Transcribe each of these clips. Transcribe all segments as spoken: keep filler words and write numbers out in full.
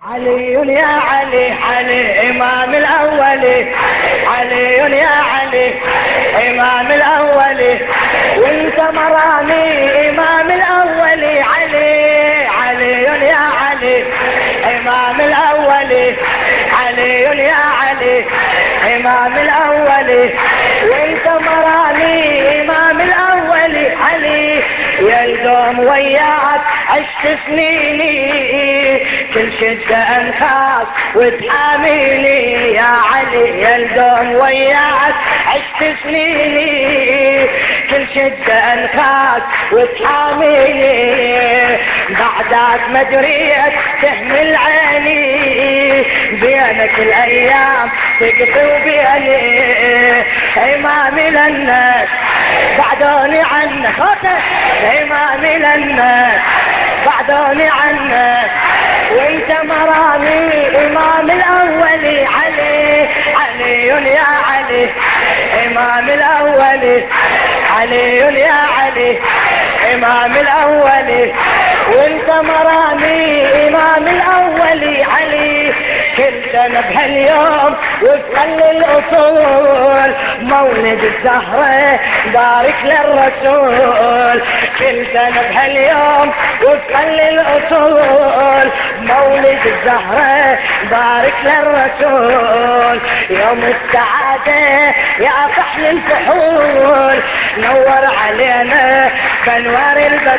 علي يا علي علي إمام الأول، علي يا علي إمام الأول، وانت مرامي إمام الأول. علي علي يا علي إمام الأول، علي يا علي إمام الأول، وانت مرامي إمام الأول. علي يا الدوم وياك عشت سنيني، كل شدة انخاف وتحاميني. يا علي يا الدوم وياك عشت سنيني، كل شدة انخاف وتحاميني. بعدك ما دريت تهمل عيني، بينك الايام تقصي وبيني. امامي للناس بعدوني عنك، امامي للناس بعدوني عنك، وانت مرامي امام الاول. علي علي يا علي امام الاول، علي يا علي امام الاول، وانت مرامي امام الاول. علي كل سنة بهاليوم وفقل الاصول، مولد الزهرة بارك للرسول. كل سنة بهاليوم وفقل الاصول، مولد الزهرة بارك للرسول. يوم السعادة يا فحل الفحول، نور علينا بانوار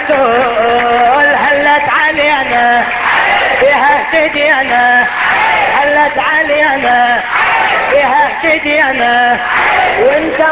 البتول. هلت علينا بها اهتدينا، هلت علينا بها اهتدينا، وانت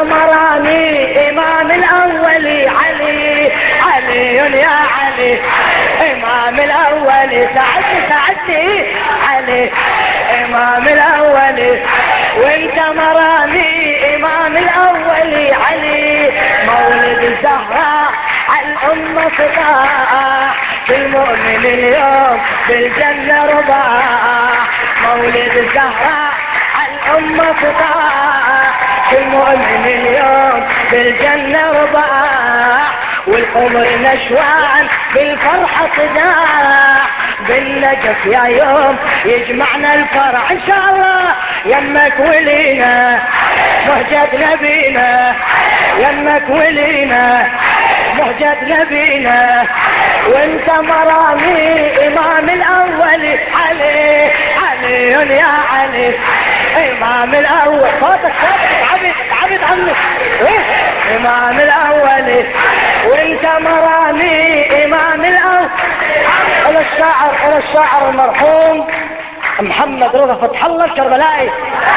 مرامي امام الاول. علي علي يا علي امام الاول، ساعدني ساعدني. علي امام الاول، وانت مرامي امام الاول. علي مولد الزهراء عالامة فضاح، كل مؤمن اليوم بالجنة رضاح. مولد الزهراء عالامة فضاح، كل مؤمن اليوم بالجنة رضاح، والقمر نشوان بالفرحة صداح. بالنجف يا يوم يجمعنا الفرح ان شاء الله، يمك ولينا مهجد نبينا، يمك ولينا مهجد نبينا، وانت مرامي امام الاول. علي علي يا علي امام الاول، صوتك صوتك عبد عبد عنك إيه؟ امام الاول، وانت مرامي امام الاول. الى الشاعر الى الشاعر المرحوم محمد رضا فتح الله الكربلائي.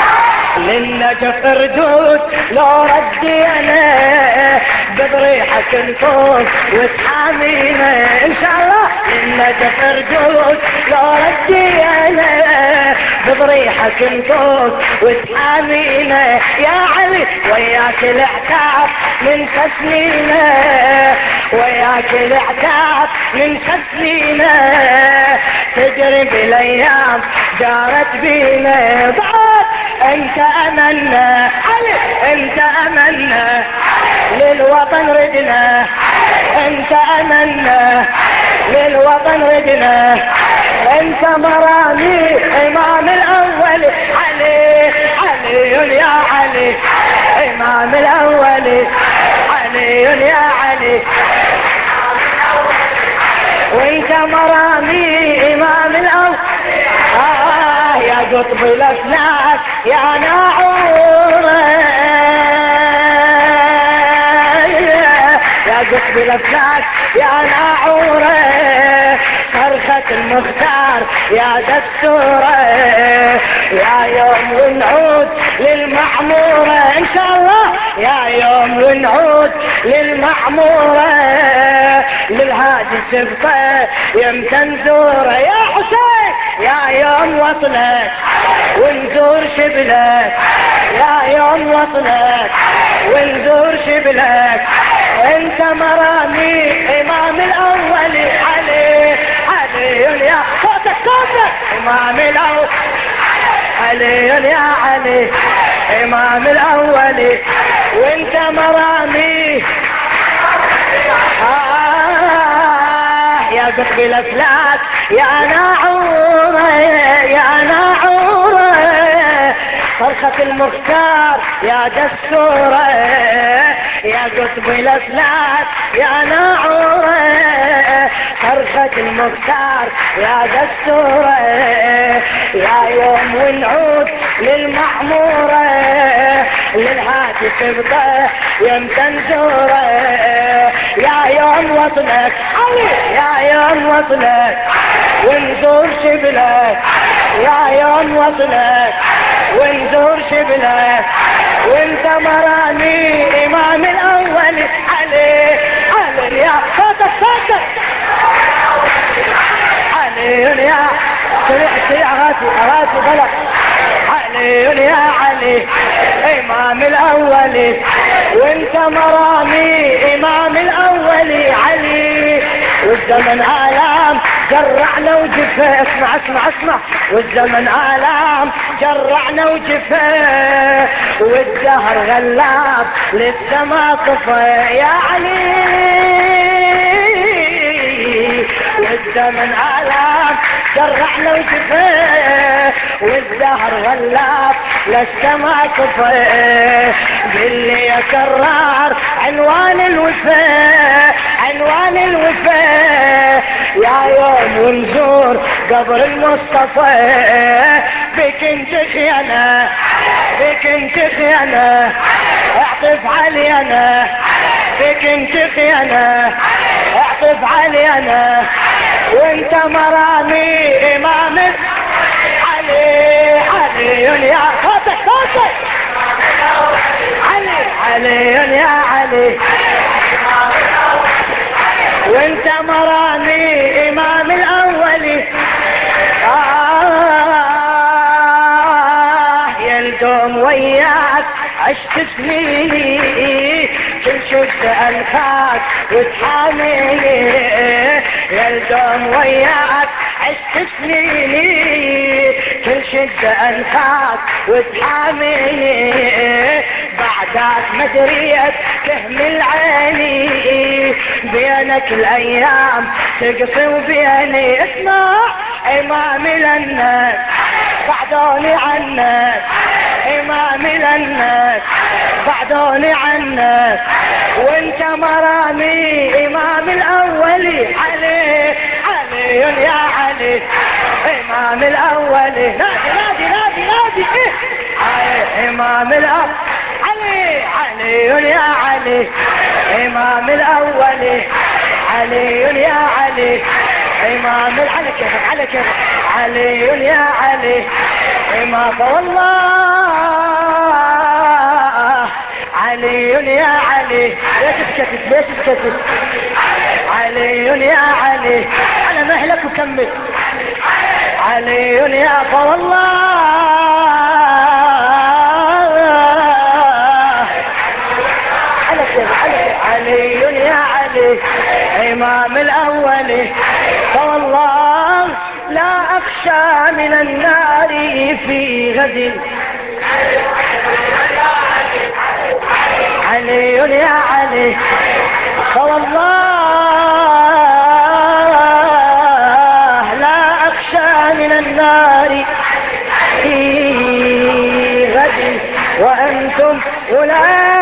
للنجف ردود لو ردي انا، بضريحك نفوت وتحامينا ان شاء الله. للنجف ردود لو ردي انا، بضريحك نفوت وتحامينا. يا علي وياك العتاب من سنينا، وياك العتاب من سنينا، تجري بالايام جارت بينا. بعد انت املنا علي، انت املنا للوطن ردنا، انت املنا للوطن ردنا، انت مرامي امام الاول. علي علي يا علي امام الاول، علي يا علي وانت مرامي امام الاول. آه يا قطب الافلاك يا ناعورة، يا قطب الافلاك يا ناعورة، صرخة المختار يا دستورة. يا يوم نعود للمعمورة ان شاء الله، يا يوم نعود للمعمورة، للهادي سبطة يمتى نزوره. يا حسين يا يوم وصلك ونزور شبلك، يا يوم وصلك ونزور شبلك، انت مرامي امام الاول. علي علي يا صوتك صوتك امام الاول، علي يا علي امام الاول، وانت مرامي. آه يا قطب الافلاك يا ناعورة، صرخة المختار يا دستورة يا قطب الافلاك يا ناعورة صرخة المختار يا دستورة يا يوم ونعود للمعمورة للهادي سبطه يمتى نزوره يا يوم وصلك يا يوم وصلك ونزور شبلك يا يوم وصلك ونزور شبلك وانت مراني امام الاول علي علي يا صوتك صوتك علي يا سريع سريع غاتي غاتي بلق علي يا علي امام الاول وانت مرامي امام الاول علي والزمن آلام جرعنا وجفه اسمع اسمع اسمع والزمن آلام جرعنا وجفه والدهر غلاب لسه ما طفى يا علي والزمن آلام جرعنا وجفه والدهر غلاب لسه ما طفى قل لي يا كرار عنوان الوفاء عنوان الوفاء يا يوم ونزور قبر المصطفى بك انت خيانة بك انت خيانة اعطف علي انا بك انت خيانة اعطف علي انا وانت مرامي امام علي علي يا صوتك صوتك علي علي يا علي وانت مراني امام الاول آه يا الدوم وياك عشت سنيني كل شد انفاك وتحاميني يا الدوم وياك عشت سنيني كل شد انفاك وتحاميني بعدك مدريت تهمل عيني بينك الايام تقصي وبيني اسمع امامي لنك بعدوني عنك امامي لنك بعدوني عنك وانت مرامي امام الاولي علي علي يا علي امام الاولي نادي نادي نادي نادي ايه امام الاول علي علي يا علي امام الاولي علي يا علي امام على كيفك على كيفك علي يا علي امام والله علي يا علي ليش اسكتت ليش اسكتت علي يا علي على مهلك وكمل علي يا فوالله على كيفك على كيفك علي يا علي امام الاول فوالله لا اخشى من النار في غد علي يا علي فوالله لا اخشى من النار في غد وانتم ولاة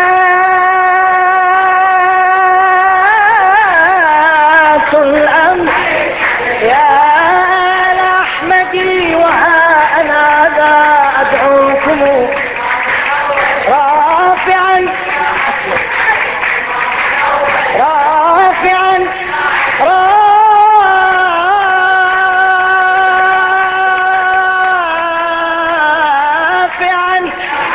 الامر يا احمدي وها انا ذا ادعوكم رافعا رافعا رافعا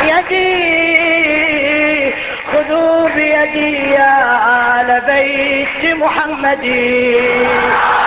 يدي خذوا بيدي يا آل بيت محمد